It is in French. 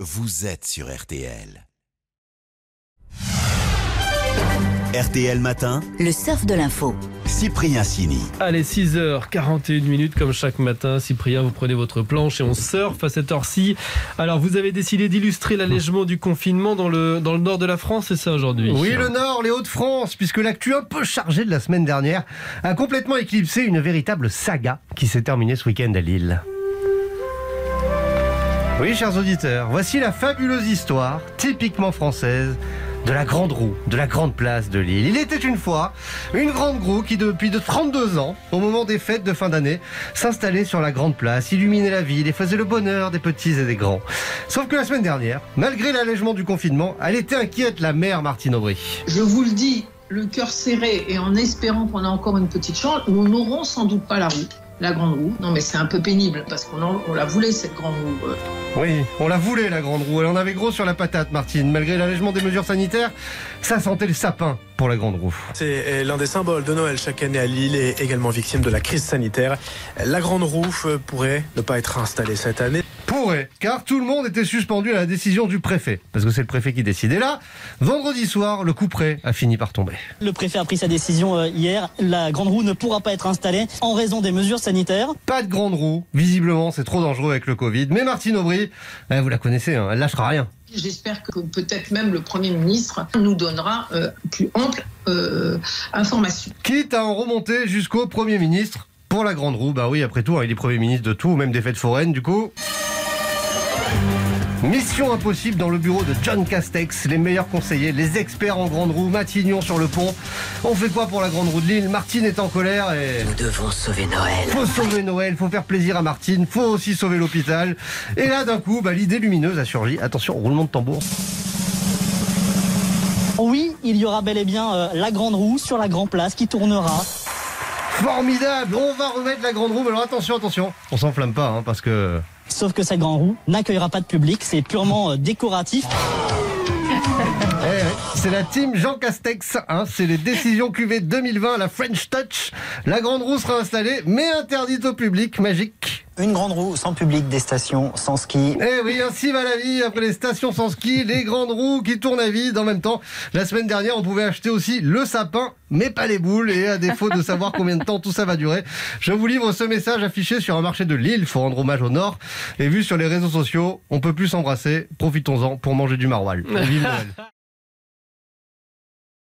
vous êtes sur RTL. RTL Matin, le surf de l'info. Cyprien Sini. Allez, 6h41 comme chaque matin. Cyprien, vous prenez votre planche et on surfe à cette heure-ci. Alors, vous avez décidé d'illustrer l'allègement du confinement dans le nord de la France, c'est ça aujourd'hui? Oui, le nord, les Hauts-de-France, puisque l'actu un peu chargée de la semaine dernière a complètement éclipsé une véritable saga qui s'est terminée ce week-end à Lille. Oui, chers auditeurs, voici la fabuleuse histoire, typiquement française, de la grande roue, de la grande place de Lille. Il était une fois une grande roue qui, depuis de 32 ans, au moment des fêtes de fin d'année, s'installait sur la grande place, illuminait la ville et faisait le bonheur des petits et des grands. Sauf que la semaine dernière, malgré l'allègement du confinement, elle était inquiète, la mère Martine Aubry. Je vous le dis, le cœur serré et en espérant qu'on a encore une petite chance, nous n'aurons sans doute pas la roue. La grande roue. Non mais c'est un peu pénible parce qu'on la voulait cette grande roue. Oui, on la voulait la grande roue. Elle en avait gros sur la patate, Martine. Malgré l'allègement des mesures sanitaires, ça sentait le sapin pour la grande roue. C'est l'un des symboles de Noël chaque année à Lille et également victime de la crise sanitaire. La grande roue pourrait ne pas être installée cette année. Pourrait, car tout le monde était suspendu à la décision du préfet. Parce que c'est le préfet qui décidait là. Vendredi soir, le couperet a fini par tomber. Le préfet a pris sa décision hier. La grande roue ne pourra pas être installée en raison des mesures sanitaires. Pas de grande roue. Visiblement, c'est trop dangereux avec le Covid. Mais Martine Aubry, vous la connaissez, hein, elle lâchera rien. J'espère que peut-être même le Premier ministre nous donnera plus ample information. Quitte à en remonter jusqu'au Premier ministre pour la grande roue. Bah oui, après tout, il est Premier ministre de tout, même des fêtes foraines, du coup. Mission impossible dans le bureau de John Castex, les meilleurs conseillers, les experts en grande roue, Matignon sur le pont. On fait quoi pour la grande roue de Lille? Martine est en colère et... Nous devons sauver Noël. Faut sauver Noël, faut faire plaisir à Martine, faut aussi sauver l'hôpital. Et là, d'un coup, l'idée lumineuse a surgi. Attention, roulement de tambour. Oui, il y aura bel et bien la grande roue sur la grande place qui tournera. Formidable, on va remettre la grande roue, mais alors attention, on s'enflamme pas, parce que... Sauf que cette grande roue n'accueillera pas de public, c'est purement décoratif. C'est la team Jean Castex, c'est les décisions QV 2020, la French Touch. La grande roue sera installée, mais interdite au public, magique. Une grande roue sans public, des stations sans ski. Eh oui, ainsi va la vie. Après les stations sans ski, les grandes roues qui tournent à vide. En même temps, la semaine dernière, on pouvait acheter aussi le sapin, mais pas les boules. Et à défaut de savoir combien de temps tout ça va durer, je vous livre ce message affiché sur un marché de Lille. Faut rendre hommage au Nord. Et vu sur les réseaux sociaux, on peut plus s'embrasser. Profitons-en pour manger du maroilles. Vive Noël.